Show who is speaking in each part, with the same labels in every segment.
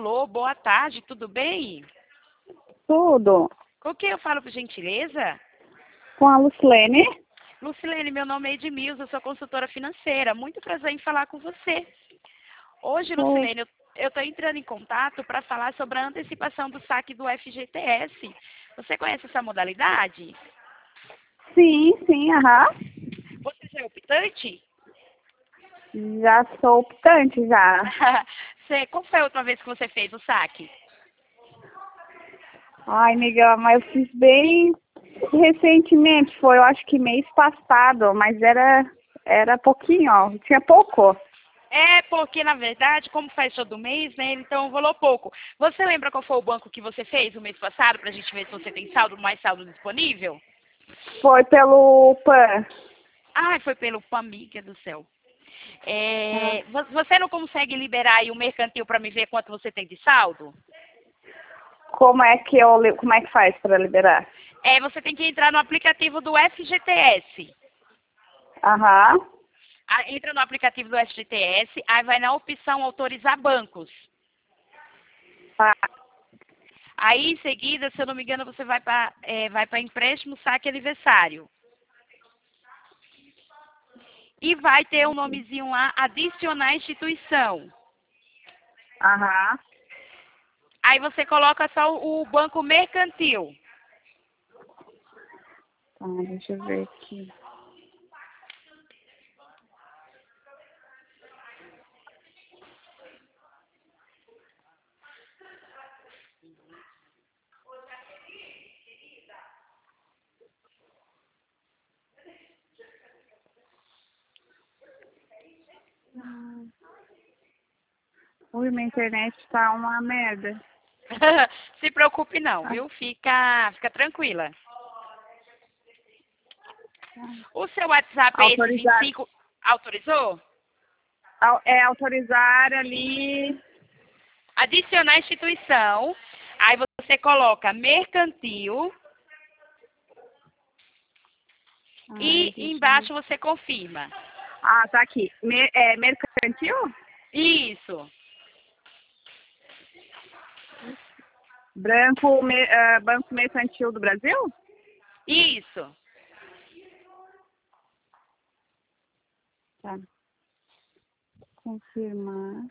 Speaker 1: Alô, boa tarde, tudo bem?
Speaker 2: Tudo.
Speaker 1: Com quem eu falo, por gentileza?
Speaker 2: Com a Lucilene.
Speaker 1: Lucilene, meu nome é Edmilson, eu sou consultora financeira. Muito prazer em falar com você. Hoje,
Speaker 2: Oi.
Speaker 1: Lucilene, eu estou entrando em contato para falar sobre a antecipação do saque do FGTS. Você conhece essa modalidade?
Speaker 2: Sim, aham.
Speaker 1: Você já é optante?
Speaker 2: Já sou optante, já.
Speaker 1: Qual foi a última vez que você fez o saque?
Speaker 2: Ai, amiga, mas eu fiz bem recentemente, foi, eu acho que mês passado, mas era pouquinho, ó. Tinha pouco.
Speaker 1: É porque, na verdade, como faz todo mês, né, então rolou pouco. Você lembra qual foi o banco que você fez o mês passado, para a gente ver se você tem saldo, mais saldo disponível?
Speaker 2: Foi pelo PAN.
Speaker 1: Ah, foi pelo Pamiga do céu.
Speaker 2: Ah,
Speaker 1: Você não consegue liberar aí o mercantil para me ver quanto você tem de saldo?
Speaker 2: como é que faz para liberar?
Speaker 1: Você tem que entrar no aplicativo do FGTS.
Speaker 2: Aham.
Speaker 1: Entra no aplicativo do FGTS, aí vai na opção autorizar bancos.
Speaker 2: Tá.
Speaker 1: Aí, em seguida, se eu não me engano, você vai para empréstimo, saque aniversário. E vai ter um nomezinho lá, adicionar instituição.
Speaker 2: Aham.
Speaker 1: Aí você coloca só o banco mercantil.
Speaker 2: Tá, deixa eu ver aqui. Ui, minha internet tá uma merda.
Speaker 1: Se preocupe não, viu? Fica tranquila. O seu WhatsApp é esse
Speaker 2: Autorizar.
Speaker 1: 25, autorizou?
Speaker 2: É autorizar ali.
Speaker 1: Adicionar instituição. Aí você coloca mercantil
Speaker 2: Ai,
Speaker 1: e
Speaker 2: deixa eu ver.
Speaker 1: embaixo você confirma.
Speaker 2: Ah, tá aqui. Mercantil?
Speaker 1: Isso.
Speaker 2: Banco Mercantil do Brasil?
Speaker 1: Isso.
Speaker 2: Tá. Confirmar.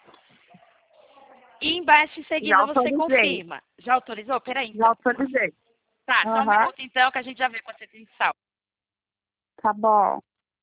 Speaker 1: E embaixo em
Speaker 2: Já
Speaker 1: seguida você
Speaker 2: autorizei.
Speaker 1: confirma. Já autorizou? Peraí
Speaker 2: Já
Speaker 1: então.
Speaker 2: autorizei.
Speaker 1: Tá, só um
Speaker 2: Aham.
Speaker 1: minuto então que a gente já vê quanto você tem de saldo.
Speaker 2: Tá bom.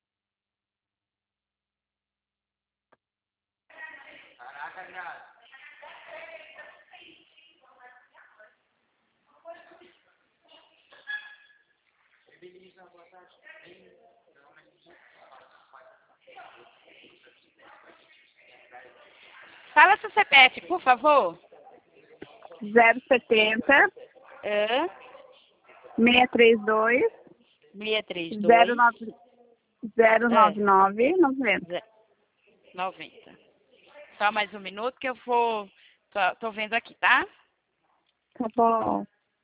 Speaker 1: Fala seu CPF, por favor.
Speaker 2: 070
Speaker 1: É,
Speaker 2: 632
Speaker 1: 632
Speaker 2: 09
Speaker 1: é,
Speaker 2: 099 90.
Speaker 1: 90. Só mais um minuto que eu vou. Tô vendo aqui, tá?
Speaker 2: Tá bom.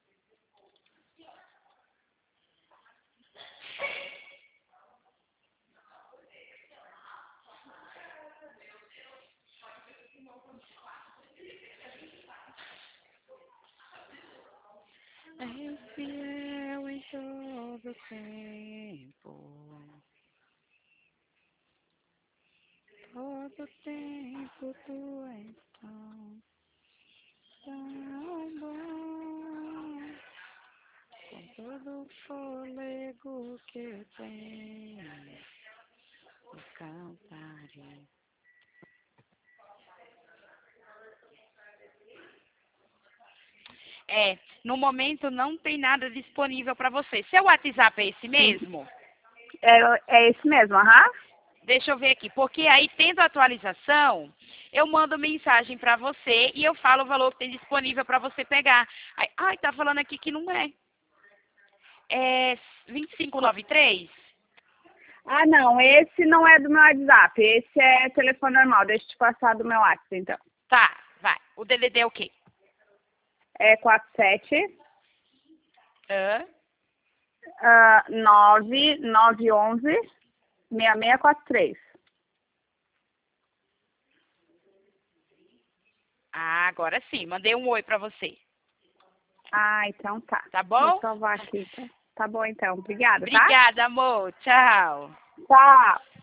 Speaker 1: É fiel em todo tempo. Todo tempo tu és tão bom. Com todo o fôlego que eu tenho, eu cantarei. No momento não tem nada disponível para você. Seu WhatsApp é esse mesmo?
Speaker 2: É esse mesmo, aham?
Speaker 1: Deixa eu ver aqui, porque aí tendo atualização, eu mando mensagem para você e eu falo o valor que tem disponível para você pegar. Ai, tá falando aqui que não é. É 2593?
Speaker 2: Ah, não. Esse não é do meu WhatsApp. Esse é telefone normal. Deixa eu te passar do meu WhatsApp, então.
Speaker 1: Tá, vai. O DDD é o quê?
Speaker 2: É 47
Speaker 1: Hã?
Speaker 2: 9911 6643.
Speaker 1: Ah, agora sim, mandei um oi pra você.
Speaker 2: Ah, então tá.
Speaker 1: Tá bom?
Speaker 2: Vou salvar aqui, então. Tá bom, então. Obrigada, tá?
Speaker 1: Obrigada, amor. Tchau.
Speaker 2: Tchau.